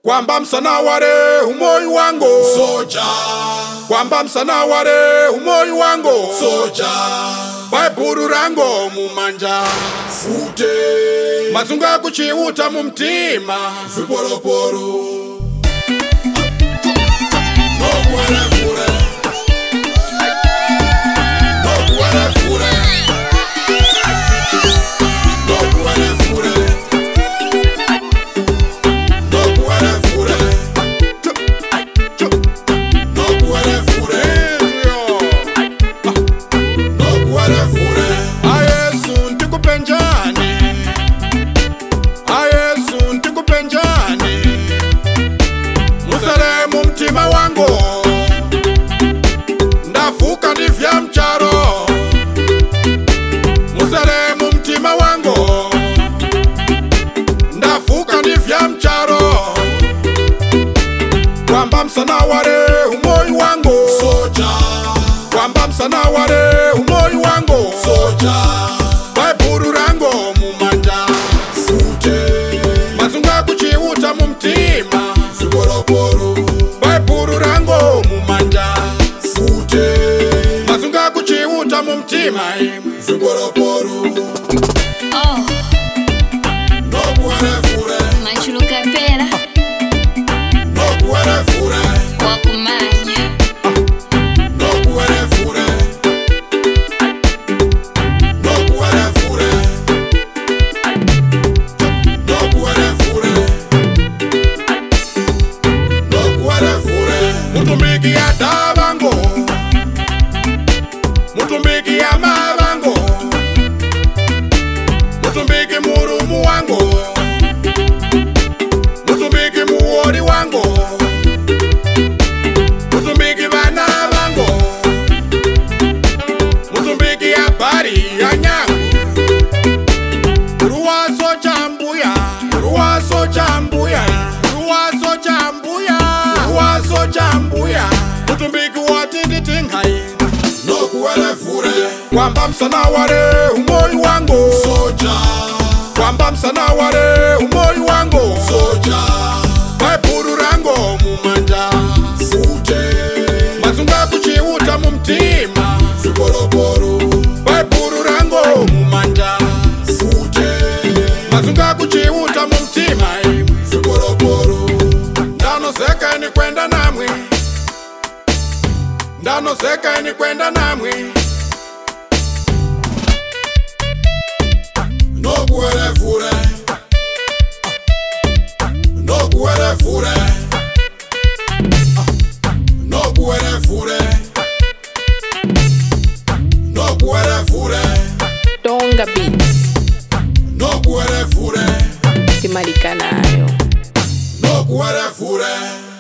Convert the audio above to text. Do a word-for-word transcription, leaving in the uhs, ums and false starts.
kwamba msana ware umoi wango soja, kwamba msana ware umoi wango soja, baiburu rango mumanja fute mazunga kuchiuta mumtima viporoporo mtima wangu ndafuka ndivya mcharo Musalemu mtima wangu ndafuka ndivya mcharo kwamba msana ware umoi wangu soja, kwamba msana ware umoi wangu soja, baiburu rango mumanja fute mazunga kuchiuta mumtima viporoporo baiburu rango mumanja fute mazunga kuchiuta mumtima viporoporo Oh, nokuwere fure manchuluka pera nokuwere fure wakumanya nokuwere fure nokuwere fure nokuwere fure nokuwere fure mutumbiki ya tabango mutumbiki ya mabango mutumbiki murumu wango mutumbiki muwori wango mutumbiki bana bango mutumbiki ya bari ya nyangu ruwaso chambuya ruwaso chambuya ruwaso chambuya ruwaso chambuya mutumbiki watititingai nokuwere fure kwamba msana ware umoi wango soja, kwamba msana ware umoi wango soja, baiburu rango mumanja fute mazunga kuchiuta mumtima viporoporo baiburu rango mumanja fute mazunga kuchiuta mumtima viporoporo ndanozeka ni kwenda namwe ndanozeka ni kwenda namwe nokuwere fure nokuwere fure nokuwere fure nokuwere fure Tonga Beats nokuwere fure Kimarikanayo nokuwere fure